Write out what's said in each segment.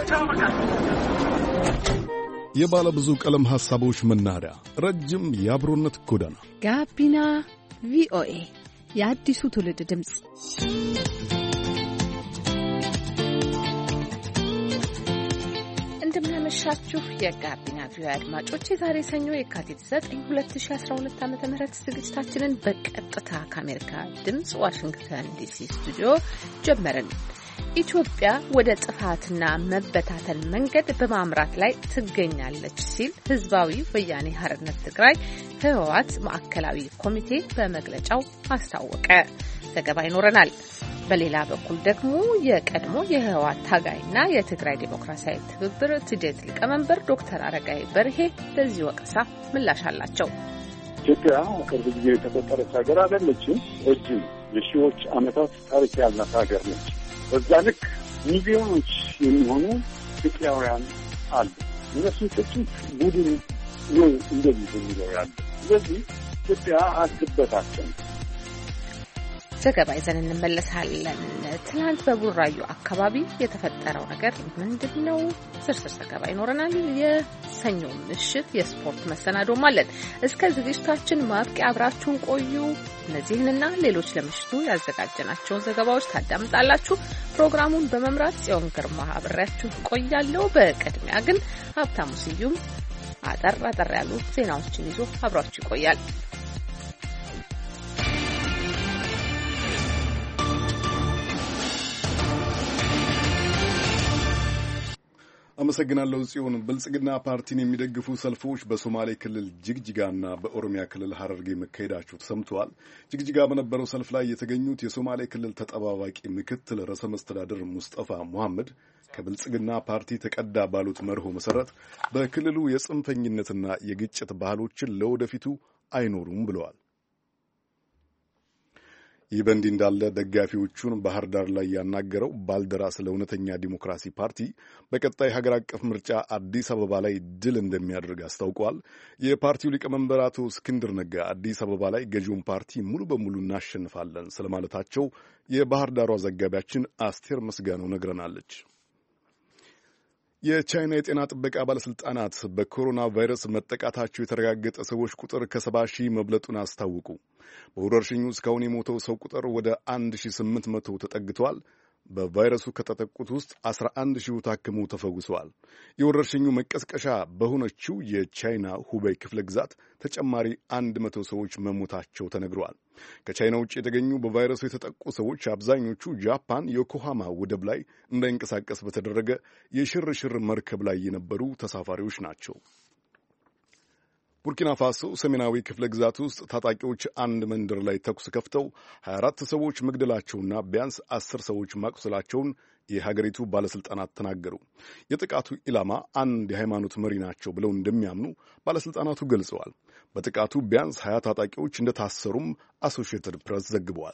የባለ ብዙ ቀለም ሐሳቦች መናኸሪያ፣ ረጅም የአብሮነት ጎዳና ጋቢና ቪኦኤ የአዲሱ ትውልድ ድምፅ። እንደምናመሻችሁ የጋቢና ቪኦኤ አድማጮች፣ የዛሬ ሰኞ የካቲት 9 2012 ዓ.ም ዝግጅታችንን በቀጥታ ከአሜሪካ ድምፅ ዋሽንግተን ዲሲ ስቱዲዮ ጀመርን። ኢትዮጵያ ወደ ጥፋትና መበታተን መንገድ በማምራት ላይ ትገኛለች ሲል ህዝባዊ ወያኔ ሓርነት ትግራይ ህወሓት ማዕከላዊ ኮሚቴ በመግለጫው አስታወቀ። ዘገባ ይኖረናል። በሌላ በኩል ደግሞ የቀድሞ የህወሓት ታጋይና የትግራይ ዴሞክራሲያዊ ትብብር ትዴት ሊቀመንበር ዶክተር አረጋይ በርሄ ለዚህ ወቀሳ ምላሽ አላቸው። ኢትዮጵያ ቅርብ ጊዜ የተፈጠረች ሀገር አይደለችም። ረጅም የሺዎች ዓመታት ታሪክ ያላት ሀገር ነች። በዛ ልክ ሚሊዮኖች የሚሆኑ ኢትዮጵያውያን አሉ። እነሱ ጥቂት ቡድን ነው እንደዚህ የሚለው ያለ። ስለዚህ ኢትዮጵያ አትበታተን። ዘገባ ይዘን እንመለሳለን። ትናንት በቡራዩ አካባቢ የተፈጠረው ነገር ምንድን ነው? ዝርዝር ዘገባ ይኖረናል። የሰኞ ምሽት የስፖርት መሰናዶም አለን። እስከ ዝግጅታችን ማብቂያ አብራችሁን ቆዩ። እነዚህንና ሌሎች ለምሽቱ ያዘጋጀናቸውን ዘገባዎች ታዳምጣላችሁ። ፕሮግራሙን በመምራት ጽዮን ግርማ አብሬያችሁ ቆያለሁ። በቅድሚያ ግን ሀብታሙ ስዩም አጠር ያሉ ዜናዎችን ይዞ አብራችሁ ይቆያል። አመሰግናለሁ ጽዮን። ብልጽግና ፓርቲን የሚደግፉ ሰልፎች በሶማሌ ክልል ጅግጅጋና በኦሮሚያ ክልል ሐረርጌ መካሄዳቸው ተሰምተዋል። ጅግጅጋ በነበረው ሰልፍ ላይ የተገኙት የሶማሌ ክልል ተጠባባቂ ምክትል ርዕሰ መስተዳድር ሙስጠፋ መሐመድ ከብልጽግና ፓርቲ ተቀዳ ባሉት መርሆ መሰረት በክልሉ የጽንፈኝነትና የግጭት ባህሎችን ለወደፊቱ አይኖሩም ብለዋል። ይህ በእንዲህ እንዳለ ደጋፊዎቹን ባህር ዳር ላይ ያናገረው ባልደራስ ለእውነተኛ ዲሞክራሲ ፓርቲ በቀጣይ ሀገር አቀፍ ምርጫ አዲስ አበባ ላይ ድል እንደሚያደርግ አስታውቋል። የፓርቲው ሊቀመንበር አቶ እስክንድር ነጋ አዲስ አበባ ላይ ገዢውን ፓርቲ ሙሉ በሙሉ እናሸንፋለን ስለማለታቸው የባህር ዳሯ ዘጋቢያችን አስቴር መስጋናው ነግረናለች። የቻይና የጤና ጥበቃ ባለስልጣናት በኮሮና ቫይረስ መጠቃታቸው የተረጋገጠ ሰዎች ቁጥር ከ70 ሺህ መብለጡን አስታወቁ። በወረርሽኙ እስካሁን የሞተው ሰው ቁጥር ወደ 1800 ተጠግቷል። በቫይረሱ ከተጠቁት ውስጥ 11 ሺህ ታክመው ተፈውሰዋል። የወረርሽኙ መቀስቀሻ በሆነችው የቻይና ሁቤይ ክፍለ ግዛት ተጨማሪ 100 ሰዎች መሞታቸው ተነግረዋል። ከቻይና ውጭ የተገኙ በቫይረሱ የተጠቁ ሰዎች አብዛኞቹ ጃፓን ዮኮሃማ ወደብ ላይ እንዳይንቀሳቀስ በተደረገ የሽርሽር መርከብ ላይ የነበሩ ተሳፋሪዎች ናቸው። ቡርኪና ፋሶ ሰሜናዊ ክፍለ ግዛት ውስጥ ታጣቂዎች አንድ መንደር ላይ ተኩስ ከፍተው 24 ሰዎች መግደላቸውና ቢያንስ 10 ሰዎች ማቁሰላቸውን የሀገሪቱ ባለስልጣናት ተናገሩ። የጥቃቱ ኢላማ አንድ የሃይማኖት መሪ ናቸው ብለው እንደሚያምኑ ባለስልጣናቱ ገልጸዋል። በጥቃቱ ቢያንስ 20 ታጣቂዎች እንደታሰሩም አሶሺየትድ ፕሬስ ዘግበዋል።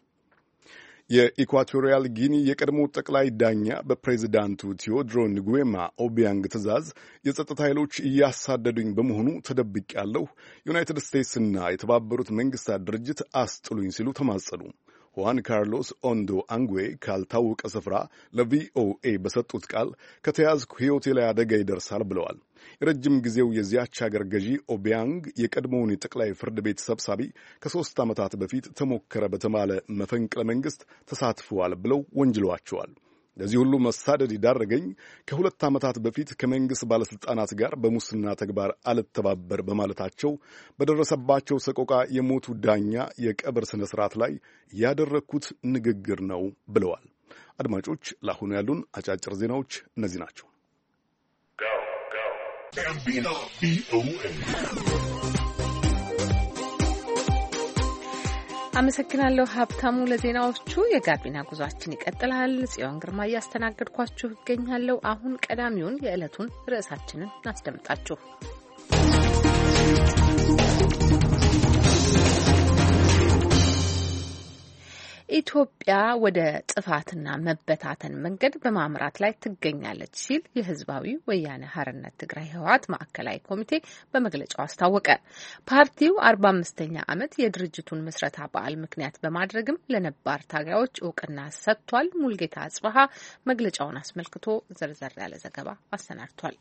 የኢኳቶሪያል ጊኒ የቀድሞ ጠቅላይ ዳኛ በፕሬዚዳንቱ ቴዎድሮ ንጉዌማ ኦቢያንግ ትዕዛዝ የጸጥታ ኃይሎች እያሳደዱኝ በመሆኑ ተደብቄያለሁ፣ ዩናይትድ ስቴትስና የተባበሩት መንግስታት ድርጅት አስጥሉኝ ሲሉ ተማጸኑ። ሁዋን ካርሎስ ኦንዶ አንጉዌ ካልታወቀ ስፍራ ለቪኦኤ በሰጡት ቃል ከተያዝኩ ሕይወቴ ላይ አደጋ ይደርሳል ብለዋል። የረጅም ጊዜው የዚያች ሀገር ገዢ ኦቢያንግ የቀድሞውን የጠቅላይ ፍርድ ቤት ሰብሳቢ ከ3 ዓመታት በፊት ተሞከረ በተባለ መፈንቅለ መንግሥት ተሳትፈዋል ብለው ወንጅለዋቸዋል። ለዚህ ሁሉ መሳደድ ይዳረገኝ ከ2 ዓመታት በፊት ከመንግሥት ባለሥልጣናት ጋር በሙስና ተግባር አልተባበር በማለታቸው በደረሰባቸው ሰቆቃ የሞቱ ዳኛ የቀብር ሥነ ሥርዓት ላይ ያደረግኩት ንግግር ነው ብለዋል። አድማጮች፣ ለአሁኑ ያሉን አጫጭር ዜናዎች እነዚህ ናቸው። አመሰግናለሁ ሀብታሙ ለዜናዎቹ። የጋቢና ጉዟችን ይቀጥላል። ጽዮን ግርማ እያስተናገድኳችሁ እገኛለሁ። አሁን ቀዳሚውን የዕለቱን ርዕሳችንን እናስደምጣችሁ። ኢትዮጵያ ወደ ጥፋትና መበታተን መንገድ በማምራት ላይ ትገኛለች ሲል የህዝባዊ ወያነ ሓርነት ትግራይ ህወሓት ማዕከላዊ ኮሚቴ በመግለጫው አስታወቀ። ፓርቲው 45ኛ ዓመት የድርጅቱን ምስረታ በዓል ምክንያት በማድረግም ለነባር ታጋዮች እውቅና ሰጥቷል። ሙልጌታ አጽባሃ መግለጫውን አስመልክቶ ዘርዘር ያለ ዘገባ አሰናድቷል።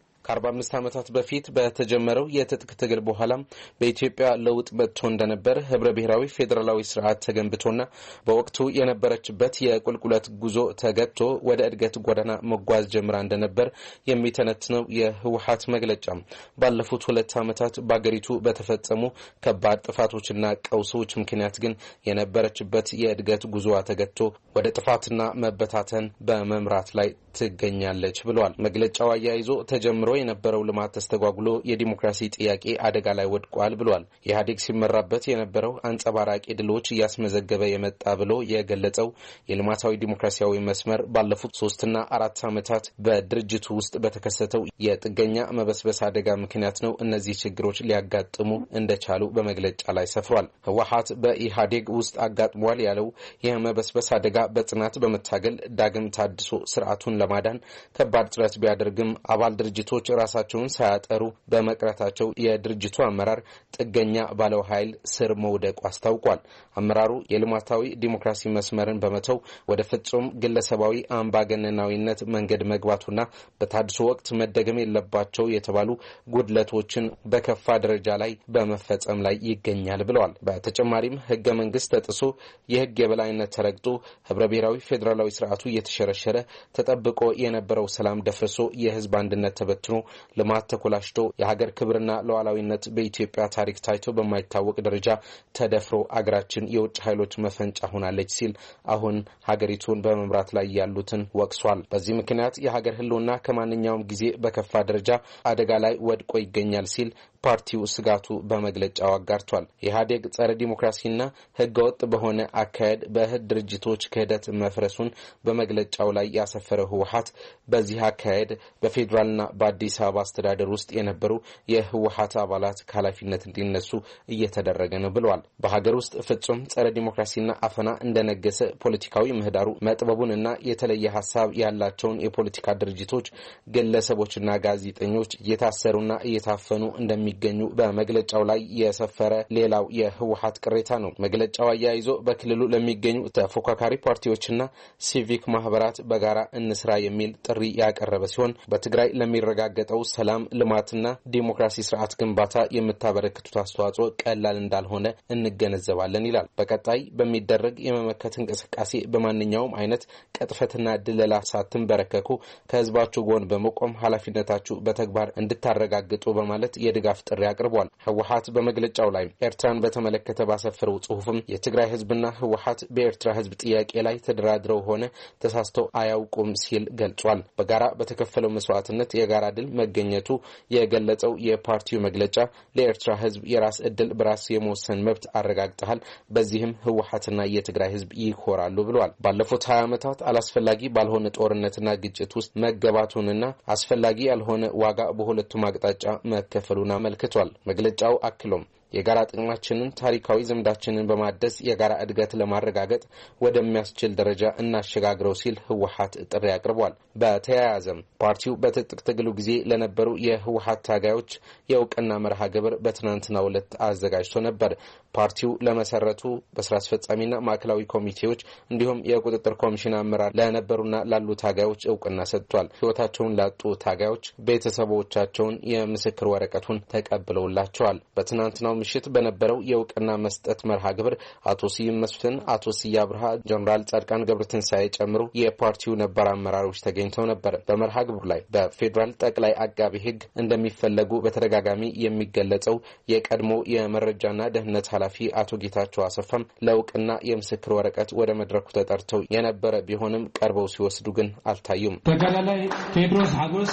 ከ45 ዓመታት በፊት በተጀመረው የትጥቅ ትግል በኋላ በኢትዮጵያ ለውጥ መጥቶ እንደነበር ህብረ ብሔራዊ ፌዴራላዊ ስርዓት ተገንብቶና በወቅቱ የነበረችበት የቁልቁለት ጉዞ ተገጥቶ ወደ እድገት ጎዳና መጓዝ ጀምራ እንደነበር የሚተነትነው የህወሓት መግለጫ ባለፉት 2 ዓመታት በአገሪቱ በተፈጸሙ ከባድ ጥፋቶችና ቀውሶች ምክንያት ግን የነበረችበት የእድገት ጉዞ ተገጥቶ ወደ ጥፋትና መበታተን በመምራት ላይ ትገኛለች ብለዋል። መግለጫው አያይዞ ተጀምሮ የነበረው ልማት ተስተጓጉሎ የዲሞክራሲ ጥያቄ አደጋ ላይ ወድቋል ብሏል። ኢህአዴግ ሲመራበት የነበረው አንጸባራቂ ድሎች እያስመዘገበ የመጣ ብሎ የገለጸው የልማታዊ ዲሞክራሲያዊ መስመር ባለፉት 3 እና 4 ዓመታት በድርጅቱ ውስጥ በተከሰተው የጥገኛ መበስበስ አደጋ ምክንያት ነው እነዚህ ችግሮች ሊያጋጥሙ እንደቻሉ በመግለጫ ላይ ሰፍሯል። ህወሓት በኢህአዴግ ውስጥ አጋጥሟል ያለው የመበስበስ አደጋ በጽናት በመታገል ዳግም ታድሶ ስርዓቱን ለማዳን ከባድ ጥረት ቢያደርግም አባል ድርጅቶች ራሳቸውን ሳያጠሩ በመቅረታቸው የድርጅቱ አመራር ጥገኛ ባለው ኃይል ስር መውደቁ አስታውቋል። አመራሩ የልማታዊ ዲሞክራሲ መስመርን በመተው ወደ ፍጹም ግለሰባዊ አምባገነናዊነት መንገድ መግባቱና በታድሶ ወቅት መደገም የለባቸው የተባሉ ጉድለቶችን በከፋ ደረጃ ላይ በመፈጸም ላይ ይገኛል ብለዋል። በተጨማሪም ህገ መንግስት ተጥሶ የህግ የበላይነት ተረግጦ ህብረ ብሔራዊ ፌዴራላዊ ስርዓቱ እየተሸረሸረ ተጠብቆ የነበረው ሰላም ደፍርሶ የህዝብ አንድነት ተበትኖ ልማት ተኮላሽቶ የሀገር ክብርና ሉዓላዊነት በኢትዮጵያ ታሪክ ታይቶ በማይታወቅ ደረጃ ተደፍሮ አገራችን የውጭ ኃይሎች መፈንጫ ሆናለች ሲል አሁን ሀገሪቱን በመምራት ላይ ያሉትን ወቅሷል። በዚህ ምክንያት የሀገር ህልውና ከማንኛውም ጊዜ በከፋ ደረጃ አደጋ ላይ ወድቆ ይገኛል ሲል ፓርቲው ስጋቱ በመግለጫው አጋርቷል። ኢህአዴግ ጸረ ዲሞክራሲና ህገወጥ በሆነ አካሄድ በህድ ድርጅቶች ክህደት መፍረሱን በመግለጫው ላይ ያሰፈረው ህወሓት በዚህ አካሄድ በፌዴራልና በአዲስ አበባ አስተዳደር ውስጥ የነበሩ የህወሓት አባላት ከኃላፊነት እንዲነሱ እየተደረገ ነው ብለዋል። በሀገር ውስጥ ፍጹም ጸረ ዲሞክራሲና አፈና እንደነገሰ ፖለቲካዊ ምህዳሩ መጥበቡንና የተለየ ሀሳብ ያላቸውን የፖለቲካ ድርጅቶች ግለሰቦችና ጋዜጠኞች እየታሰሩና እየታፈኑ እንደሚገኙ በመግለጫው ላይ የሰፈረ ሌላው የህወሓት ቅሬታ ነው። መግለጫው አያይዞ በክልሉ ለሚገኙ ተፎካካሪ ፓርቲዎችና ሲቪክ ማህበራት በጋራ እንስራ የሚል ጥሪ ያቀረበ ሲሆን በትግራይ ለሚረጋገጠው ሰላም ልማትና ዲሞክራሲ ስርዓት ግንባታ የምታበረክቱት አስተዋጽኦ ቀላል እንዳልሆነ እንገነዘባለን ይላል። በቀጣይ በሚደረግ የመመከት እንቅስቃሴ በማንኛውም አይነት ቅጥፈትና ድለላ ሳትንበረከኩ ከህዝባችሁ ጎን በመቆም ኃላፊነታችሁ በተግባር እንድታረጋግጡ በማለት የድጋፍ ጥሪ አቅርቧል። ህወሓት በመግለጫው ላይ ኤርትራን በተመለከተ ባሰፈረው ጽሑፍም የትግራይ ህዝብና ህወሓት በኤርትራ ህዝብ ጥያቄ ላይ ተደራድረው ሆነ ተሳስተው አያውቁም ሲል ገልጿል። በጋራ በተከፈለው መስዋዕትነት የጋራ ድል መገኘቱ የገለጸው የፓርቲው መግለጫ ለኤርትራ ህዝብ የራስ ዕድል በራስ የመወሰን መብት አረጋግጠሃል፣ በዚህም ህወሓትና የትግራይ ህዝብ ይኮራሉ ብለዋል። ባለፉት 20 ዓመታት አላስፈላጊ ባልሆነ ጦርነትና ግጭት ውስጥ መገባቱንና አስፈላጊ ያልሆነ ዋጋ በሁለቱም አቅጣጫ መከፈሉን አመልክቷል። መግለጫው አክሎም የጋራ ጥቅማችንን ታሪካዊ ዘመዳችንን በማደስ የጋራ እድገት ለማረጋገጥ ወደሚያስችል ደረጃ እናሸጋግረው ሲል ህወሓት ጥሪ አቅርቧል። በተያያዘም ፓርቲው በትጥቅ ትግሉ ጊዜ ለነበሩ የህወሓት ታጋዮች የእውቅና መርሃ ግብር በትናንትናው ዕለት አዘጋጅቶ ነበር። ፓርቲው ለመሰረቱ በስራ አስፈጻሚና ማዕከላዊ ኮሚቴዎች እንዲሁም የቁጥጥር ኮሚሽን አመራር ለነበሩና ላሉ ታጋዮች እውቅና ሰጥቷል። ህይወታቸውን ላጡ ታጋዮች ቤተሰቦቻቸውን የምስክር ወረቀቱን ተቀብለውላቸዋል። በትናንትናው ምሽት በነበረው የእውቅና መስጠት መርሃ ግብር አቶ ስዩም መስፍን፣ አቶ ስያ ብርሃ፣ ጀነራል ጻድቃን ገብረትንሳኤ ጨምሮ የፓርቲው ነባር አመራሮች ተገኝተው ነበር። በመርሃ ግብሩ ላይ በፌዴራል ጠቅላይ አቃቢ ህግ እንደሚፈለጉ በተደጋጋሚ የሚገለጸው የቀድሞ የመረጃና ደህንነት ኃላፊ አቶ ጌታቸው አሰፋም ለእውቅና የምስክር ወረቀት ወደ መድረኩ ተጠርተው የነበረ ቢሆንም ቀርበው ሲወስዱ ግን አልታዩም። ተጋዳላይ ቴዎድሮስ ሀጎስ፣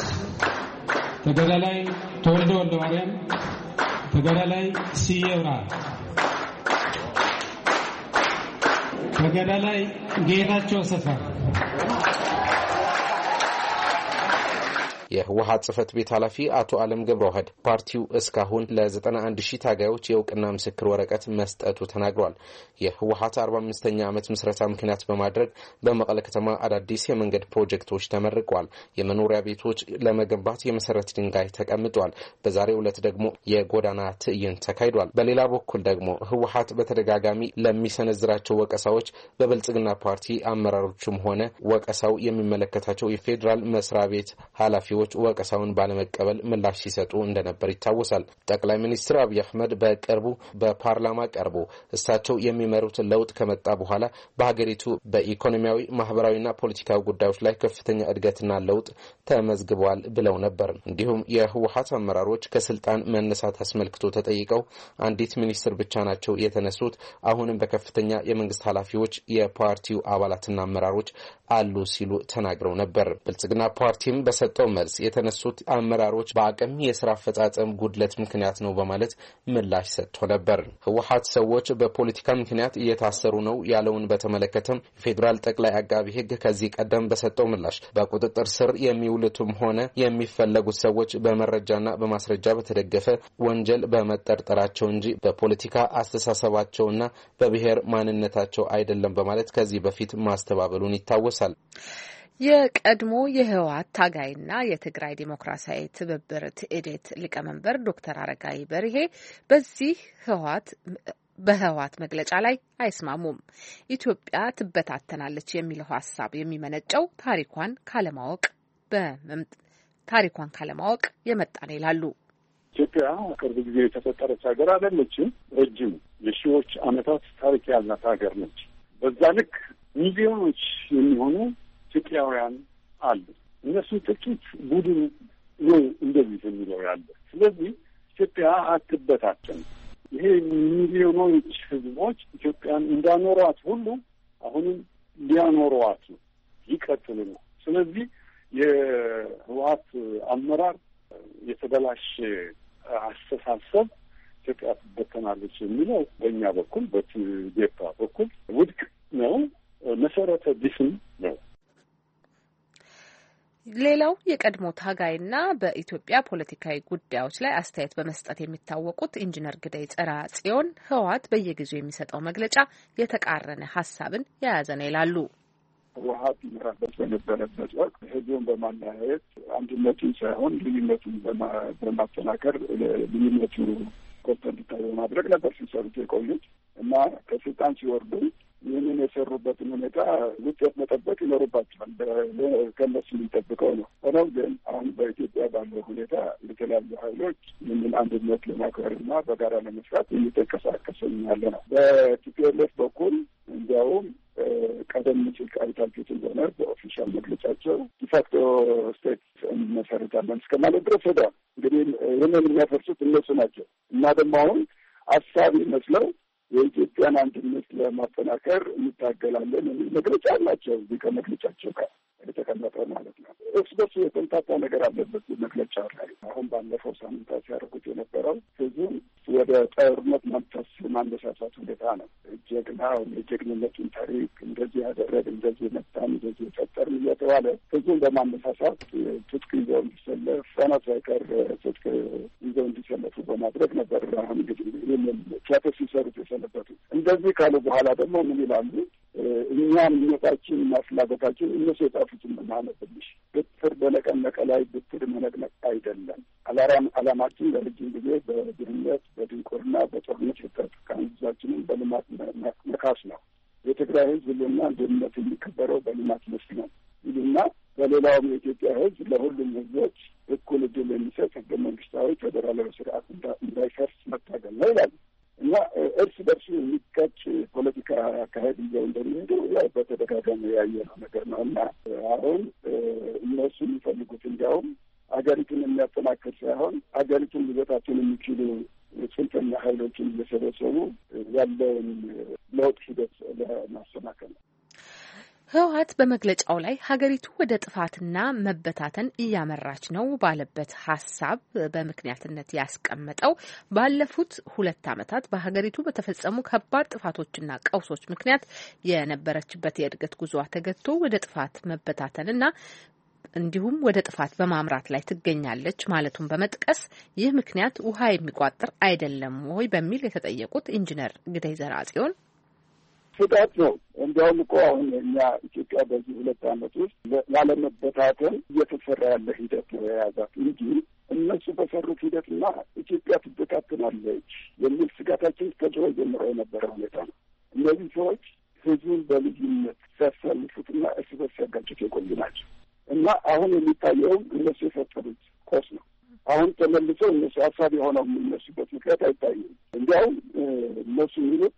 ተጋዳላይ ተወልደ ወልደ ማርያም፣ ተጋዳላይ ስዬ ብርሃ፣ ተጋዳላይ ጌታቸው አሰፋ የህወሓት ጽህፈት ቤት ኃላፊ አቶ አለም ገብረዋህድ ፓርቲው እስካሁን ለ91 ሺህ ታጋዮች የእውቅና ምስክር ወረቀት መስጠቱ ተናግሯል። የህወሓት 45ኛ ዓመት ምስረታ ምክንያት በማድረግ በመቀለ ከተማ አዳዲስ የመንገድ ፕሮጀክቶች ተመርቀዋል። የመኖሪያ ቤቶች ለመገንባት የመሰረት ድንጋይ ተቀምጧል። በዛሬው ዕለት ደግሞ የጎዳና ትዕይንት ተካሂዷል። በሌላ በኩል ደግሞ ህወሓት በተደጋጋሚ ለሚሰነዝራቸው ወቀሳዎች በብልጽግና ፓርቲ አመራሮችም ሆነ ወቀሳው የሚመለከታቸው የፌዴራል መስሪያ ቤት ኃላፊዎች ወቀሳውን ባለመቀበል ምላሽ ሲሰጡ እንደነበር ይታወሳል። ጠቅላይ ሚኒስትር አብይ አህመድ በቅርቡ በፓርላማ ቀርቦ እሳቸው የሚመሩት ለውጥ ከመጣ በኋላ በሀገሪቱ በኢኮኖሚያዊ ማህበራዊና ፖለቲካዊ ጉዳዮች ላይ ከፍተኛ እድገትና ለውጥ ተመዝግቧል ብለው ነበር። እንዲሁም የህወሓት አመራሮች ከስልጣን መነሳት አስመልክቶ ተጠይቀው አንዲት ሚኒስትር ብቻ ናቸው የተነሱት፣ አሁንም በከፍተኛ የመንግስት ኃላፊዎች የፓርቲው አባላትና አመራሮች አሉ ሲሉ ተናግረው ነበር። ብልጽግና ፓርቲም በሰጠው መልስ የተነሱት አመራሮች በአቅም የስራ አፈጻጸም ጉድለት ምክንያት ነው በማለት ምላሽ ሰጥቶ ነበር። ህወሓት ሰዎች በፖለቲካ ምክንያት እየታሰሩ ነው ያለውን በተመለከተም ፌዴራል ጠቅላይ አቃቢ ህግ ከዚህ ቀደም በሰጠው ምላሽ በቁጥጥር ስር የሚውሉትም ሆነ የሚፈለጉት ሰዎች በመረጃና በማስረጃ በተደገፈ ወንጀል በመጠርጠራቸው እንጂ በፖለቲካ አስተሳሰባቸውና በብሔር ማንነታቸው አይደለም በማለት ከዚህ በፊት ማስተባበሉን ይታወሳል። የቀድሞ የህወሓት ታጋይና የትግራይ ዲሞክራሲያዊ ትብብር ትዕዴት ሊቀመንበር ዶክተር አረጋይ በርሄ በህወሓት መግለጫ ላይ አይስማሙም። ኢትዮጵያ ትበታተናለች የሚለው ሀሳብ የሚመነጨው ታሪኳን ካለማወቅ የመጣ ነው ይላሉ። ኢትዮጵያ ቅርብ ጊዜ የተፈጠረች ሀገር አይደለችም። ረጅም የሺዎች ዓመታት ታሪክ ያላት ሀገር ነች። በዛ ልክ ሚሊዮኖች የሚሆኑ ኢትዮጵያውያን አሉ። እነሱ ጥቂት ቡድን ነው እንደዚህ የሚለው ያለ። ስለዚህ ኢትዮጵያ አትበታተን። ይሄ ሚሊዮኖች ህዝቦች ኢትዮጵያን እንዳኖሯት ሁሉ አሁንም ሊያኖሯት ነው፣ ሊቀጥሉ ነው። ስለዚህ የህወሓት አመራር የተበላሸ አስተሳሰብ ኢትዮጵያ ትበተናለች የሚለው በእኛ በኩል በቲዴፓ በኩል ውድቅ ነው፣ መሰረተ ቢስም ነው። ሌላው የቀድሞ ታጋይና በኢትዮጵያ ፖለቲካዊ ጉዳዮች ላይ አስተያየት በመስጠት የሚታወቁት ኢንጂነር ግደይ ጽዮን ህወሓት በየጊዜው የሚሰጠው መግለጫ የተቃረነ ሀሳብን የያዘ ነው ይላሉ። ህወሓት ይመራበት በነበረበት ወቅት ህዝቡን በማለያየት አንድነቱን ሳይሆን ልዩነቱን በማጠናከር ልዩነቱ ጎልቶ እንዲታይ በማድረግ ነበር ሲሰሩት የቆዩት እና ከስልጣን ሲወርዱ ይህንን የሰሩበትን ሁኔታ ውጤት መጠበቅ ይኖርባቸዋል። ከነሱ የሚጠብቀው ነው። ሆኖም ግን አሁን በኢትዮጵያ ባለው ሁኔታ የተለያዩ ኃይሎች ይህንን አንድነት ለማክበርና በጋራ ለመስራት እየተንቀሳቀሱ ያለ ነው። በቲፒኤልኤፍ በኩል እንዲያውም ቀደም ሲል ቃልታችሁት እንደሆነ በኦፊሻል መግለጫቸው ዲፋክቶ ስቴት እንመሰርታለን እስከ ማለት ድረስ ሄደዋል። እንግዲህ ይህንን የሚያፈርሱት እነሱ ናቸው እና ደግሞ አሁን አሳቢ መስለው የኢትዮጵያን አንድነት ለማጠናከር እንታገላለን የሚል መግለጫ አላቸው። እዚህ ከመግለጫቸው ጋር የተቀመጠ ማለት ነው። እርስ በርሱ የተምታታ ነገር አለበት መግለጫ ላይ። አሁን ባለፈው ሳምንታት ሲያደርጉት የነበረው ህዝቡን ወደ ጦርነት መንፈስ ማነሳሳት ሁኔታ ነው። የጀግንነቱን ታሪክ እንደዚህ ያደረግ እንደዚህ መታን እንደዚህ ፈጠርን እየተባለ ህዝቡን በማነሳሳት ትጥቅ ይዘው እንዲሰለፍ ህጻናት ሳይቀር ትጥቅ ይዘው እንዲሰለፉ በማድረግ ነበር። አሁን እንግዲህ ይህንን ቲያትር ሲሰሩት የሰነበቱ። እንደዚህ ካሉ በኋላ ደግሞ ምን ይላሉ? እኛ ምኞታችን እና ፍላጎታችን እነሱ የጻፉትን ማለትልሽ ብትር በነቀነቀ ላይ ብትር መነቅነቅ አይደለም። አላማችን ለረጅም ጊዜ በድህነት፣ በድንቁርና፣ በጦርነት የተጠቃን ህዝባችንን በልማት መካስ ነው። የትግራይ ህዝብ ህልውና አንድነት የሚከበረው በልማት መስክ ነው ይሉና በሌላውም የኢትዮጵያ ህዝብ ለሁሉም ህዝቦች እኩል እድል የሚሰጥ ህገ መንግስታዊ ፌዴራላዊ ስርዓት እንዳይፈርስ መታገል ነው ይላሉ። እና እርስ በርሱ የሚጋጭ ፖለቲካ አካሄድ ይዘው እንደሚሄዱ ያው በተደጋጋሚ ያየነው ነገር ነው። እና አሁን እነሱ የሚፈልጉት እንዲያውም አገሪቱን የሚያጠናክር ሳይሆን አገሪቱን ሊበታትን የሚችሉ ጽንፈኛ ኃይሎችን እየሰበሰቡ ያለውን ለውጥ ሂደት ለማሰናከል ነው። ህወሓት በመግለጫው ላይ ሀገሪቱ ወደ ጥፋትና መበታተን እያመራች ነው ባለበት ሀሳብ በምክንያትነት ያስቀመጠው ባለፉት 2 ዓመታት በሀገሪቱ በተፈጸሙ ከባድ ጥፋቶችና ቀውሶች ምክንያት የነበረችበት የእድገት ጉዞዋ ተገትቶ ወደ ጥፋት መበታተንና እንዲሁም ወደ ጥፋት በማምራት ላይ ትገኛለች ማለቱን በመጥቀስ ይህ ምክንያት ውሃ የሚቋጥር አይደለም ወይ በሚል የተጠየቁት ኢንጂነር ግደይ ዘርአጽዮን ስጋት ነው። እንዲያውም እኮ አሁን እኛ ኢትዮጵያ በዚህ 2 ዓመት ውስጥ ያለመበታተን እየተሰራ ያለ ሂደት ነው የያዛት እንጂ እነሱ በሰሩት ሂደትና ኢትዮጵያ ትበታተናለች የሚል ስጋታችን ከድሮ ጀምሮ የነበረ ሁኔታ ነው። እነዚህ ሰዎች ህዝቡን በልዩነት ሲያሳልፉትና እርስ በርስ ሲያጋጩት የቆዩ ናቸው እና አሁን የሚታየውም እነሱ የፈጠሩት ቆስ ነው። አሁን ተመልሰው እነሱ ሀሳብ የሆነው የሚነሱበት ምክንያት አይታይም። እንዲያውም እነሱ የሚሉት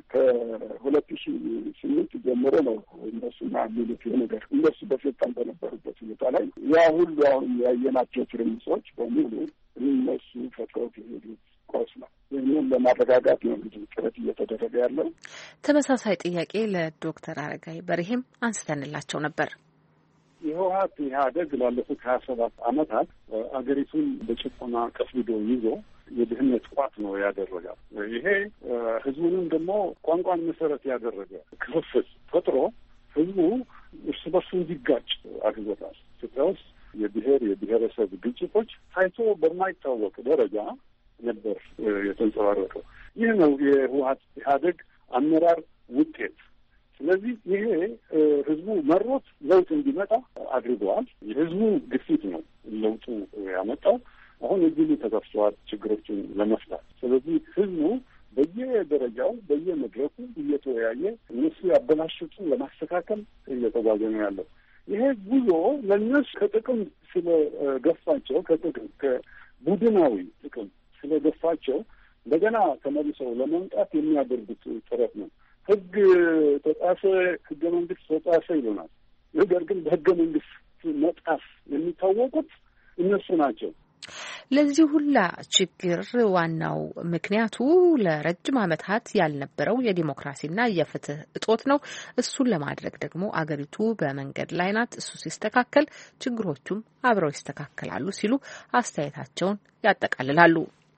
ከ2008 ጀምሮ ነው እነሱና የሚሉት ነገር እነሱ በስልጣን በነበሩበት ሁኔታ ላይ ያ ሁሉ አሁን ያየናቸው ትርምሶች በሙሉ እነሱ ፈጥረውት የሄዱት ቆስ ነው። ይህንን ለማረጋጋት ነው እንግዲህ ጥረት እየተደረገ ያለው። ተመሳሳይ ጥያቄ ለዶክተር አረጋይ በርሄም አንስተንላቸው ነበር። የህወሓት ኢህአዴግ ላለፉት 27 ዓመታት አገሪቱን በጭቆና ቀፍድዶ ይዞ የድህነት ቋት ነው ያደረጋል። ይሄ ህዝቡንም ደግሞ ቋንቋን መሰረት ያደረገ ክፍፍል ፈጥሮ ህዝቡ እርስ በርሱ እንዲጋጭ አድርጎታል። ኢትዮጵያ ውስጥ የብሔረሰብ ግጭቶች ታይቶ በማይታወቅ ደረጃ ነበር የተንጸባረቀው። ይህ ነው የህወሓት ኢህአዴግ አመራር ውጤት። ስለዚህ ይሄ ህዝቡ መሮት ለውጥ እንዲመጣ አድርገዋል። የህዝቡ ግፊት ነው ለውጡ ያመጣው። አሁን እድሉ ተከፍቷል ችግሮችን ለመፍታት። ስለዚህ ህዝቡ በየደረጃው በየመድረኩ እየተወያየ እነሱ ያበላሹትን ለማስተካከል እየተጓዘ ነው ያለው። ይሄ ጉዞ ለእነሱ ከጥቅም ስለገፋቸው ከቡድናዊ ጥቅም ስለገፋቸው እንደገና ተመልሰው ለመምጣት የሚያደርጉት ጥረት ነው። ህግ ተጣሰ፣ ህገ መንግስት ተጣሰ ይሉናል። ነገር ግን በህገ መንግስት መጣስ የሚታወቁት እነሱ ናቸው። ለዚህ ሁላ ችግር ዋናው ምክንያቱ ለረጅም ዓመታት ያልነበረው የዲሞክራሲና የፍትህ እጦት ነው። እሱን ለማድረግ ደግሞ አገሪቱ በመንገድ ላይ ናት። እሱ ሲስተካከል ችግሮቹም አብረው ይስተካከላሉ ሲሉ አስተያየታቸውን ያጠቃልላሉ።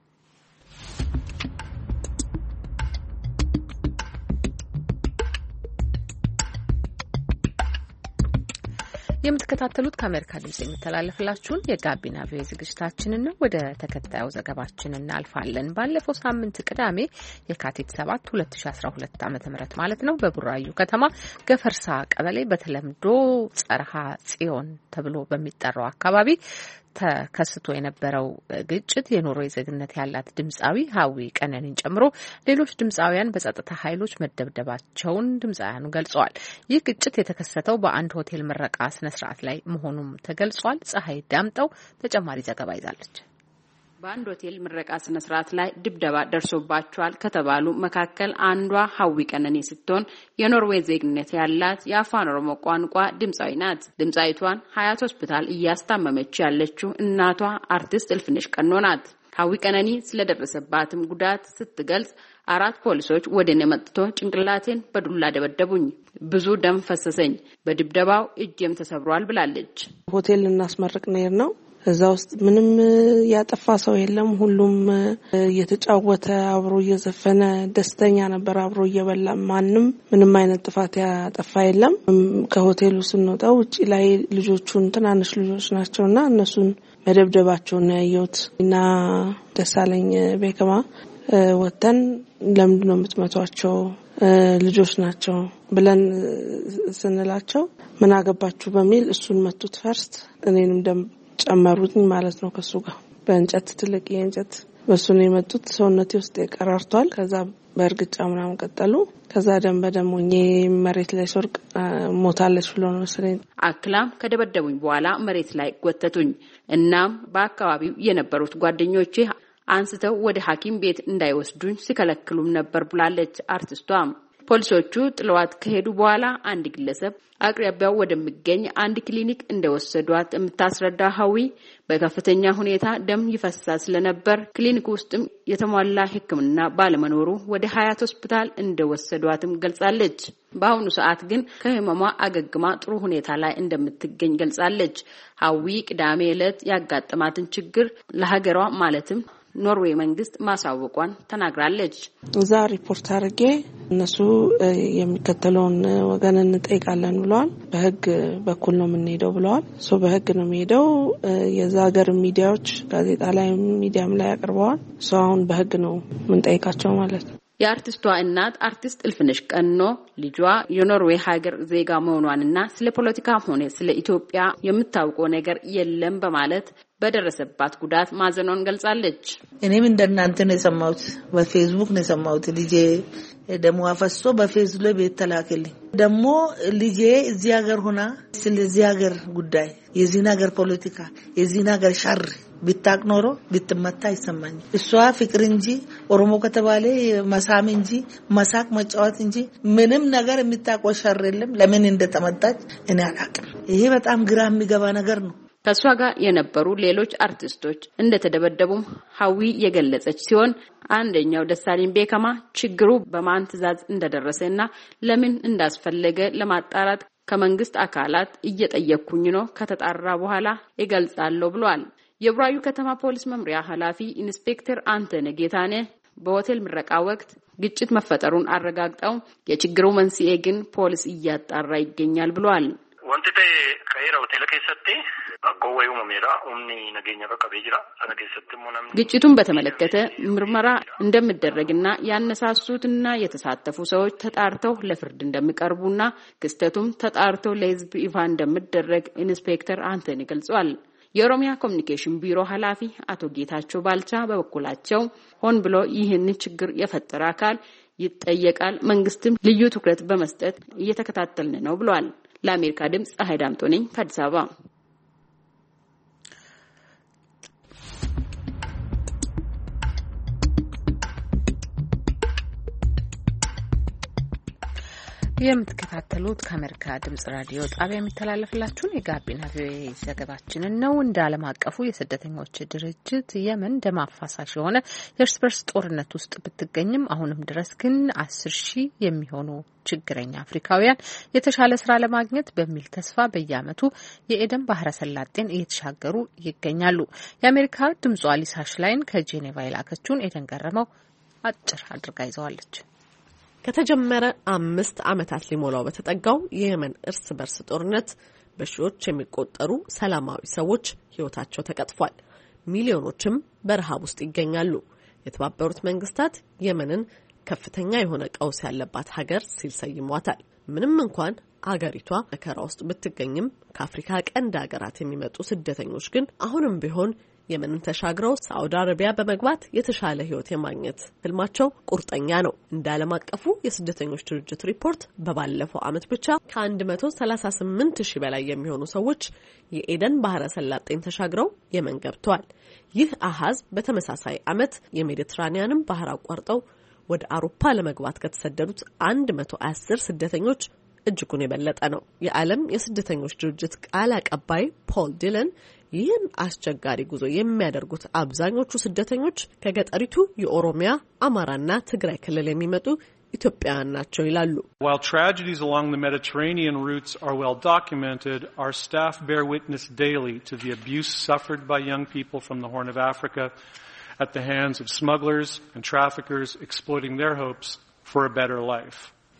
የምትከታተሉት ከአሜሪካ ድምጽ የሚተላለፍላችሁን የጋቢና ቪኦኤ ዝግጅታችንን ነው። ወደ ተከታዩ ዘገባችን እናልፋለን። ባለፈው ሳምንት ቅዳሜ የካቲት 7 2012 ዓ.ም ማለት ነው በቡራዩ ከተማ ገፈርሳ ቀበሌ በተለምዶ ጸርሃ ጽዮን ተብሎ በሚጠራው አካባቢ ተከስቶ የነበረው ግጭት የኖርዌይ ዜግነት ያላት ድምጻዊ ሀዊ ቀነኒን ጨምሮ ሌሎች ድምጻውያን በጸጥታ ኃይሎች መደብደባቸውን ድምጻውያኑ ገልጸዋል። ይህ ግጭት የተከሰተው በአንድ ሆቴል ምረቃ ስነ ስርዓት ላይ መሆኑም ተገልጿል። ፀሐይ ዳምጠው ተጨማሪ ዘገባ ይዛለች። በአንድ ሆቴል ምረቃ ስነ ስርዓት ላይ ድብደባ ደርሶባቸዋል ከተባሉ መካከል አንዷ ሀዊ ቀነኒ ስትሆን የኖርዌይ ዜግነት ያላት የአፋን ኦሮሞ ቋንቋ ድምጻዊ ናት። ድምጻዊቷን ሀያት ሆስፒታል እያስታመመች ያለችው እናቷ አርቲስት እልፍነሽ ቀኖ ናት። ሀዊ ቀነኒ ስለደረሰባትም ጉዳት ስትገልጽ 4 ፖሊሶች ወደኔ መጥቶ ጭንቅላቴን በዱላ ደበደቡኝ፣ ብዙ ደም ፈሰሰኝ፣ በድብደባው እጄም ተሰብሯል ብላለች። ሆቴል እናስመርቅ ነው እዛ ውስጥ ምንም ያጠፋ ሰው የለም። ሁሉም እየተጫወተ አብሮ እየዘፈነ ደስተኛ ነበር። አብሮ እየበላ ማንም ምንም አይነት ጥፋት ያጠፋ የለም። ከሆቴሉ ስንወጣ ውጪ ላይ ልጆቹን ትናንሽ ልጆች ናቸውና እነሱን መደብደባቸውን ያየሁት እና ደሳለኝ ቤከማ ወተን ለምንድን ነው የምትመቷቸው ልጆች ናቸው ብለን ስንላቸው ምን አገባችሁ በሚል እሱን መቱት ፈርስት እኔንም ደም ጨመሩኝ ማለት ነው። ከሱ ጋር በእንጨት ትልቅ የእንጨት በሱን የመጡት ሰውነቴ ውስጥ የቀራርቷል። ከዛ በእርግጫ ምናምን ቀጠሉ። ከዛ ደም በደም ሆኜ መሬት ላይ ሶርቅ ሞታለች ብሎ ነው ስለኝ አክላም ከደበደቡኝ በኋላ መሬት ላይ ጎተቱኝ። እናም በአካባቢው የነበሩት ጓደኞቼ አንስተው ወደ ሐኪም ቤት እንዳይወስዱኝ ሲከለክሉም ነበር ብላለች አርቲስቷ። ፖሊሶቹ ጥለዋት ከሄዱ በኋላ አንድ ግለሰብ አቅራቢያው ወደሚገኝ አንድ ክሊኒክ እንደወሰዷት የምታስረዳ ሀዊ በከፍተኛ ሁኔታ ደም ይፈሳል ስለነበር ክሊኒክ ውስጥም የተሟላ ሕክምና ባለመኖሩ ወደ ሀያት ሆስፒታል እንደወሰዷትም ገልጻለች። በአሁኑ ሰዓት ግን ከህመሟ አገግማ ጥሩ ሁኔታ ላይ እንደምትገኝ ገልጻለች። ሀዊ ቅዳሜ ዕለት ያጋጠማትን ችግር ለሀገሯ ማለትም ኖርዌይ መንግስት ማሳወቋን ተናግራለች። እዛ ሪፖርት አድርጌ እነሱ የሚከተለውን ወገን እንጠይቃለን ብለዋል። በህግ በኩል ነው የምንሄደው ብለዋል። በህግ ነው የሚሄደው። የዛ ሀገር ሚዲያዎች ጋዜጣ ላይ ሚዲያም ላይ አቅርበዋል። አሁን በህግ ነው የምንጠይቃቸው ማለት ነው። የአርቲስቷ እናት አርቲስት እልፍነሽ ቀኖ ልጇ የኖርዌይ ሀገር ዜጋ መሆኗንና ስለ ፖለቲካም ሆነ ስለ ኢትዮጵያ የምታውቀው ነገር የለም በማለት በደረሰባት ጉዳት ማዘኗን ገልጻለች። እኔም እንደናንተ ነው የሰማሁት፣ በፌስቡክ ነው የሰማሁት። ልጄ ደሞ አፈሶ በፌስቡክ ላይ ቤት ተላከልኝ። ደሞ ልጄ እዚህ ሀገር ሆና ስለዚህ ሀገር ጉዳይ የዚህ ሀገር ፖለቲካ የዚህ ሀገር ሻር ቢታቅ ኖሮ ልትመታ ይሰማኝ። እሷ ፍቅር እንጂ ኦሮሞ ከተባለ መሳም እንጂ መሳቅ መጫወት እንጂ ምንም ነገር የሚታቆ ሻር የለም። ለምን እንደተመታች እኔ አላውቅም። ይሄ በጣም ግራ የሚገባ ነገር ነው። ከሷ ጋር የነበሩ ሌሎች አርቲስቶች እንደተደበደቡም ሀዊ የገለጸች ሲሆን አንደኛው ደሳለኝ ቤከማ ችግሩ በማን ትዕዛዝ እንደደረሰና ለምን እንዳስፈለገ ለማጣራት ከመንግስት አካላት እየጠየቅኩኝ ነው፣ ከተጣራ በኋላ ይገልጻለሁ ብሏል። የቡራዩ ከተማ ፖሊስ መምሪያ ኃላፊ ኢንስፔክተር አንተነ ጌታነ በሆቴል ምረቃ ወቅት ግጭት መፈጠሩን አረጋግጠው የችግሩ መንስኤ ግን ፖሊስ እያጣራ ይገኛል ብሏል። ወንተቴ ከይራ ሆቴል ከሰቴ አቆወዩ መሜራ ኡኒ ነገኛ ከበጅራ ሰነከሰተ ሞናም ግጭቱን በተመለከተ ምርመራ እንደሚደረግና ያነሳሱትና የተሳተፉ ሰዎች ተጣርተው ለፍርድ እንደሚቀርቡና ክስተቱም ተጣርተው ለህዝብ ይፋ እንደሚደረግ ኢንስፔክተር አንተነ ገልጿል። የኦሮሚያ ኮሚኒኬሽን ቢሮ ኃላፊ አቶ ጌታቸው ባልቻ በበኩላቸው ሆን ብሎ ይህን ችግር የፈጠረ አካል ይጠየቃል፣ መንግስትም ልዩ ትኩረት በመስጠት እየተከታተልን ነው ብለዋል። ለአሜሪካ ድምጽ ፀሐይ ዳምጦ ነኝ ከአዲስ አበባ። የምትከታተሉት ከአሜሪካ ድምጽ ራዲዮ ጣቢያ የሚተላለፍላችሁን የጋቢና ቪኦኤ ዘገባችንን ነው። እንደ ዓለም አቀፉ የስደተኞች ድርጅት የመን ደም አፋሳሽ የሆነ የእርስ በርስ ጦርነት ውስጥ ብትገኝም አሁንም ድረስ ግን 10,000 የሚሆኑ ችግረኛ አፍሪካውያን የተሻለ ስራ ለማግኘት በሚል ተስፋ በየዓመቱ የኤደን ባህረ ሰላጤን እየተሻገሩ ይገኛሉ። የአሜሪካ ድምጿ ሊሳ ሽላይን ከጄኔቫ የላከችውን ኤደን ገረመው አጭር አድርጋ ይዘዋለች። ከተጀመረ 5 ዓመታት ሊሞላው በተጠጋው የየመን እርስ በርስ ጦርነት በሺዎች የሚቆጠሩ ሰላማዊ ሰዎች ህይወታቸው ተቀጥፏል። ሚሊዮኖችም በረሃብ ውስጥ ይገኛሉ። የተባበሩት መንግስታት የመንን ከፍተኛ የሆነ ቀውስ ያለባት ሀገር ሲል ሰይሟታል። ምንም እንኳን አገሪቷ መከራ ውስጥ ብትገኝም ከአፍሪካ ቀንድ ሀገራት የሚመጡ ስደተኞች ግን አሁንም ቢሆን የመንን ተሻግረው ሳዑዲ አረቢያ በመግባት የተሻለ ህይወት የማግኘት ህልማቸው ቁርጠኛ ነው። እንደ ዓለም አቀፉ የስደተኞች ድርጅት ሪፖርት በባለፈው ዓመት ብቻ ከ138,000 በላይ የሚሆኑ ሰዎች የኤደን ባህረ ሰላጤን ተሻግረው የመን ገብተዋል። ይህ አሃዝ በተመሳሳይ ዓመት የሜዲትራኒያንን ባህር አቋርጠው ወደ አውሮፓ ለመግባት ከተሰደዱት 110 ስደተኞች እጅጉን የበለጠ ነው። የዓለም የስደተኞች ድርጅት ቃል አቀባይ ፖል ዲለን ይህን አስቸጋሪ ጉዞ የሚያደርጉት አብዛኞቹ ስደተኞች ከገጠሪቱ የኦሮሚያ፣ አማራና ትግራይ ክልል የሚመጡ ኢትዮጵያውያን ናቸው ይላሉ። While tragedies along the Mediterranean routes are well documented, our staff bear witness daily to the abuse suffered by young people from the Horn of Africa at the hands of smugglers and traffickers exploiting their hopes for a better life.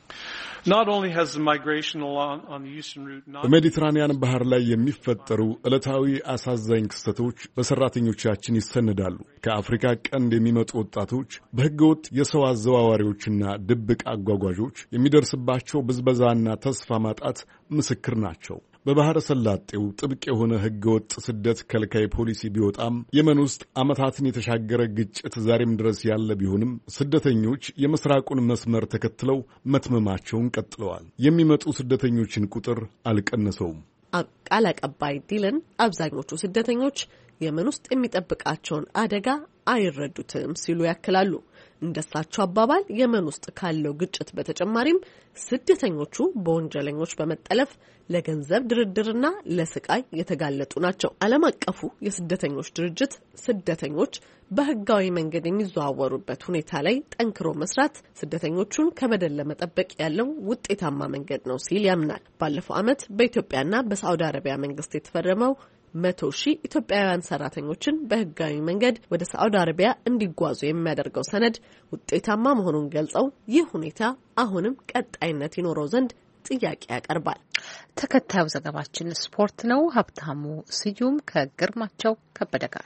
Not only has the migration on the eastern route በሜዲትራኒያን ባህር ላይ የሚፈጠሩ ዕለታዊ አሳዛኝ ክስተቶች በሰራተኞቻችን ይሰነዳሉ። ከአፍሪካ ቀንድ የሚመጡ ወጣቶች በህገወጥ የሰው አዘዋዋሪዎችና ድብቅ አጓጓዦች የሚደርስባቸው ብዝበዛና ተስፋ ማጣት ምስክር ናቸው። በባህረ ሰላጤው ጥብቅ የሆነ ህገወጥ ስደት ከልካይ ፖሊሲ ቢወጣም የመን ውስጥ ዓመታትን የተሻገረ ግጭት ዛሬም ድረስ ያለ ቢሆንም ስደተኞች የምስራቁን መስመር ተከትለው መትመማቸውን ቀጥለዋል። የሚመጡ ስደተኞችን ቁጥር አልቀነሰውም። ቃል አቀባይ ዲለን አብዛኞቹ ስደተኞች የመን ውስጥ የሚጠብቃቸውን አደጋ አይረዱትም ሲሉ ያክላሉ። እንደሳቸው አባባል የመን ውስጥ ካለው ግጭት በተጨማሪም ስደተኞቹ በወንጀለኞች በመጠለፍ ለገንዘብ ድርድርና ለስቃይ የተጋለጡ ናቸው። ዓለም አቀፉ የስደተኞች ድርጅት ስደተኞች በህጋዊ መንገድ የሚዘዋወሩበት ሁኔታ ላይ ጠንክሮ መስራት ስደተኞቹን ከበደል ለመጠበቅ ያለው ውጤታማ መንገድ ነው ሲል ያምናል። ባለፈው ዓመት በኢትዮጵያና በሳዑዲ አረቢያ መንግስት የተፈረመው 100,000 ኢትዮጵያውያን ሰራተኞችን በህጋዊ መንገድ ወደ ሳዑዲ አረቢያ እንዲጓዙ የሚያደርገው ሰነድ ውጤታማ መሆኑን ገልጸው ይህ ሁኔታ አሁንም ቀጣይነት ይኖረው ዘንድ ጥያቄ ያቀርባል። ተከታዩ ዘገባችን ስፖርት ነው። ሀብታሙ ስዩም ከግርማቸው ከበደ ጋር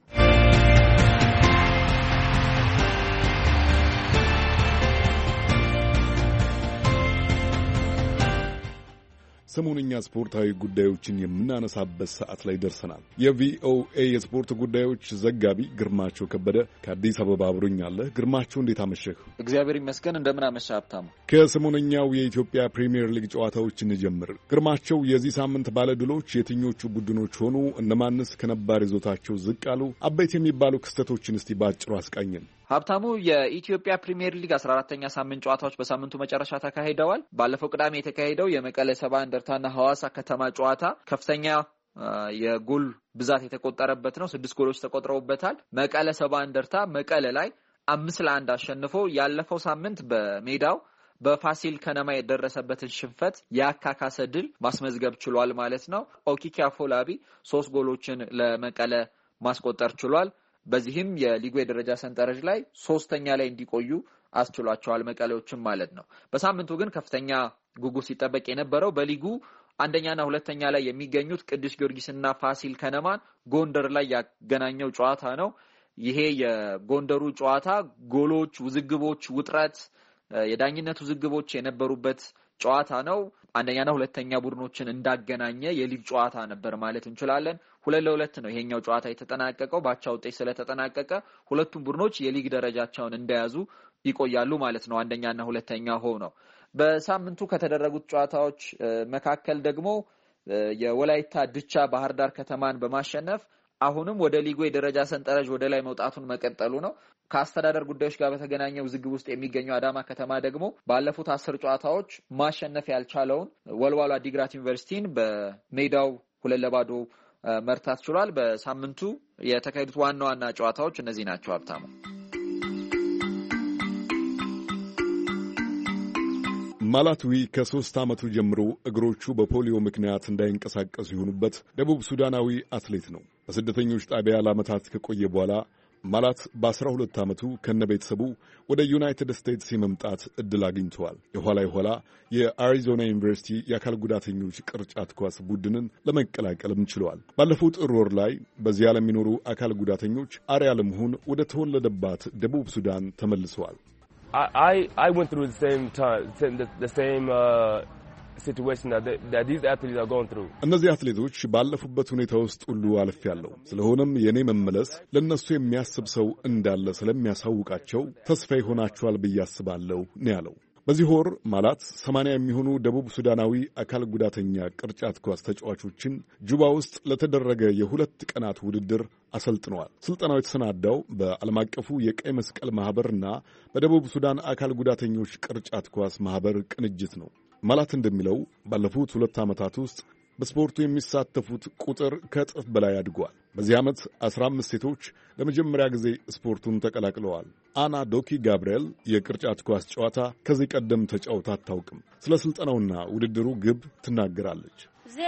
ሰሞንኛ ስፖርታዊ ጉዳዮችን የምናነሳበት ሰዓት ላይ ደርሰናል። የቪኦኤ የስፖርት ጉዳዮች ዘጋቢ ግርማቸው ከበደ ከአዲስ አበባ አብሮኛል። ግርማቸው እንዴት አመሸህ? እግዚአብሔር ይመስገን። እንደምን አመሸህ ሀብታሙ? ከሰሞንኛው የኢትዮጵያ ፕሪሚየር ሊግ ጨዋታዎች እንጀምር። ግርማቸው፣ የዚህ ሳምንት ባለድሎች የትኞቹ ቡድኖች ሆኑ? እነማንስ ከነባር ይዞታቸው ዝቅ አሉ? አበይት የሚባሉ ክስተቶችን እስቲ ባጭሩ አስቃኝን። ሀብታሙ፣ የኢትዮጵያ ፕሪሚየር ሊግ 14ኛ ሳምንት ጨዋታዎች በሳምንቱ መጨረሻ ተካሂደዋል። ባለፈው ቅዳሜ የተካሄደው የመቀለ ሰባ እንደርታና ሐዋሳ ከተማ ጨዋታ ከፍተኛ የጎል ብዛት የተቆጠረበት ነው። 6 ጎሎች ተቆጥረውበታል። መቀለ ሰባ እንደርታ መቀለ ላይ 5-1 አሸንፎ ያለፈው ሳምንት በሜዳው በፋሲል ከነማ የደረሰበትን ሽንፈት ያካካሰ ድል ማስመዝገብ ችሏል ማለት ነው። ኦኪኪ አፎላቢ 3 ጎሎችን ለመቀለ ማስቆጠር ችሏል። በዚህም የሊጉ የደረጃ ሰንጠረዥ ላይ 3ኛ ላይ እንዲቆዩ አስችሏቸዋል መቀሌዎችም ማለት ነው። በሳምንቱ ግን ከፍተኛ ጉጉት ሲጠበቅ የነበረው በሊጉ አንደኛና ሁለተኛ ላይ የሚገኙት ቅዱስ ጊዮርጊስና ፋሲል ከነማን ጎንደር ላይ ያገናኘው ጨዋታ ነው። ይሄ የጎንደሩ ጨዋታ ጎሎች፣ ውዝግቦች፣ ውጥረት፣ የዳኝነት ውዝግቦች የነበሩበት ጨዋታ ነው። አንደኛና ሁለተኛ ቡድኖችን እንዳገናኘ የሊግ ጨዋታ ነበር ማለት እንችላለን። 2-2 ነው ይሄኛው ጨዋታ የተጠናቀቀው። ባቻ ውጤት ስለተጠናቀቀ ሁለቱም ቡድኖች የሊግ ደረጃቸውን እንደያዙ ይቆያሉ ማለት ነው፣ አንደኛና ሁለተኛ ሆነው። በሳምንቱ ከተደረጉት ጨዋታዎች መካከል ደግሞ የወላይታ ድቻ ባህር ዳር ከተማን በማሸነፍ አሁንም ወደ ሊጉ የደረጃ ሰንጠረዥ ወደ ላይ መውጣቱን መቀጠሉ ነው። ከአስተዳደር ጉዳዮች ጋር በተገናኘ ውዝግብ ውስጥ የሚገኘው አዳማ ከተማ ደግሞ ባለፉት 10 ጨዋታዎች ማሸነፍ ያልቻለውን ወልዋሎ አዲግራት ዩኒቨርሲቲን በሜዳው 2-0 መርታት ችሏል። በሳምንቱ የተካሄዱት ዋና ዋና ጨዋታዎች እነዚህ ናቸው። ሀብታሙ፣ ማላትዊ ከ3 ዓመቱ ጀምሮ እግሮቹ በፖሊዮ ምክንያት እንዳይንቀሳቀሱ የሆኑበት ደቡብ ሱዳናዊ አትሌት ነው። በስደተኞች ጣቢያ ለዓመታት ከቆየ በኋላ ማላት በ12 ዓመቱ ከነቤተሰቡ ወደ ዩናይትድ ስቴትስ የመምጣት ዕድል አግኝተዋል። የኋላ የአሪዞና ዩኒቨርሲቲ የአካል ጉዳተኞች ቅርጫት ኳስ ቡድንን ለመቀላቀልም ችለዋል። ባለፈው ጥር ወር ላይ በዚያ ለሚኖሩ አካል ጉዳተኞች አርአያ ለመሆን ወደ ተወለደባት ደቡብ ሱዳን ተመልሰዋል። I went through the same situation that these athletes are going through. እነዚህ አትሌቶች ባለፉበት ሁኔታ ውስጥ ሁሉ አልፌያለሁ። ስለሆነም የኔ መመለስ ለነሱ የሚያስብ ሰው እንዳለ ስለሚያሳውቃቸው ተስፋ ይሆናቸዋል ብዬ አስባለሁ ነው ያለው። በዚህ ወር ማላት 80 የሚሆኑ ደቡብ ሱዳናዊ አካል ጉዳተኛ ቅርጫት ኳስ ተጫዋቾችን ጁባ ውስጥ ለተደረገ የ2 ቀናት ውድድር አሰልጥነዋል። ስልጠናው የተሰናዳው በዓለም አቀፉ የቀይ መስቀል ማህበርና በደቡብ ሱዳን አካል ጉዳተኞች ቅርጫት ኳስ ማህበር ቅንጅት ነው። ማላት እንደሚለው ባለፉት 2 ዓመታት ውስጥ በስፖርቱ የሚሳተፉት ቁጥር ከእጥፍ በላይ አድጓል። በዚህ ዓመት 15 ሴቶች ለመጀመሪያ ጊዜ ስፖርቱን ተቀላቅለዋል። አና ዶኪ ጋብርኤል የቅርጫት ኳስ ጨዋታ ከዚህ ቀደም ተጫውታ አታውቅም። ስለ ስልጠናውና ውድድሩ ግብ ትናገራለች።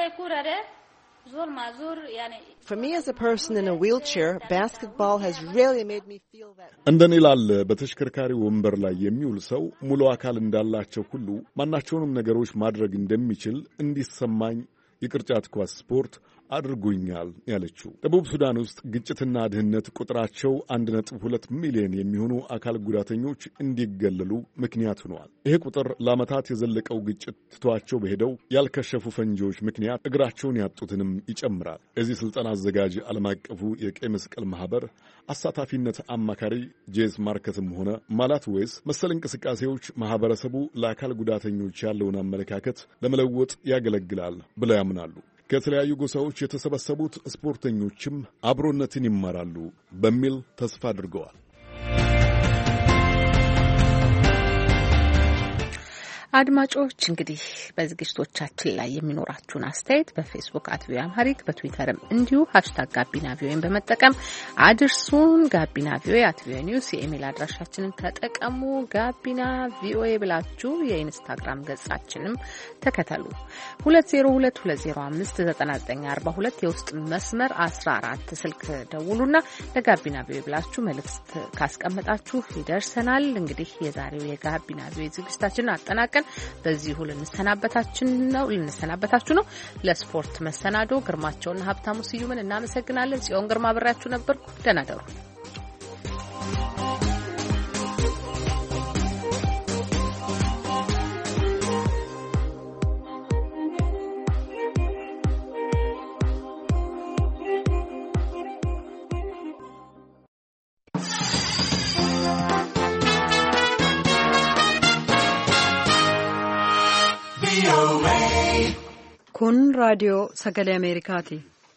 For me as a person in a wheelchair, basketball has really made me feel that. እንደኔ ላለ በተሽከርካሪ ወንበር ላይ የሚውል ሰው ሙሉ አካል እንዳላቸው ሁሉ ማናቸውንም ነገሮች ማድረግ እንደሚችል እንዲሰማኝ የቅርጫት ኳስ ስፖርት አድርጎኛል ያለችው። ደቡብ ሱዳን ውስጥ ግጭትና ድህነት ቁጥራቸው 1.2 ሚሊዮን የሚሆኑ አካል ጉዳተኞች እንዲገለሉ ምክንያት ሆነዋል። ይሄ ቁጥር ለዓመታት የዘለቀው ግጭት ትቷቸው በሄደው ያልከሸፉ ፈንጂዎች ምክንያት እግራቸውን ያጡትንም ይጨምራል። የዚህ ስልጠና አዘጋጅ ዓለም አቀፉ የቀይ መስቀል ማህበር አሳታፊነት አማካሪ ጄስ ማርከስም ሆነ ማላት ዌስ መሰል እንቅስቃሴዎች ማህበረሰቡ ለአካል ጉዳተኞች ያለውን አመለካከት ለመለወጥ ያገለግላል ብለው ያምናሉ። ከተለያዩ ጎሳዎች የተሰበሰቡት ስፖርተኞችም አብሮነትን ይማራሉ በሚል ተስፋ አድርገዋል። አድማጮች እንግዲህ በዝግጅቶቻችን ላይ የሚኖራችሁን አስተያየት በፌስቡክ @ቪኦኤአምሃሪክ በትዊተርም እንዲሁ #ጋቢናቪኦኤን በመጠቀም አድርሱን። ጋቢናቪኦኤ@ቪኦኤኒውስ የኢሜል አድራሻችንን ተጠቀሙ። ጋቢና ቪኦኤ ብላችሁ የኢንስታግራም ገጻችንም ተከተሉ። 2022059942 የውስጥ መስመር 14 ስልክ ደውሉና ለጋቢና ቪኦኤ ብላችሁ መልእክት ካስቀመጣችሁ ይደርሰናል። እንግዲህ የዛሬው የጋቢና ቪኦኤ ዝግጅታችንን አጠናቀን በዚሁ ልንሰናበታችሁ ነው። ለስፖርት መሰናዶ ግርማቸውና ሀብታሙ ስዩምን እናመሰግናለን። ጽዮን ግርማ አብሬያችሁ ነበርኩ። ደህና ደሩ። kun raadiyoo sagalee Ameerikaati.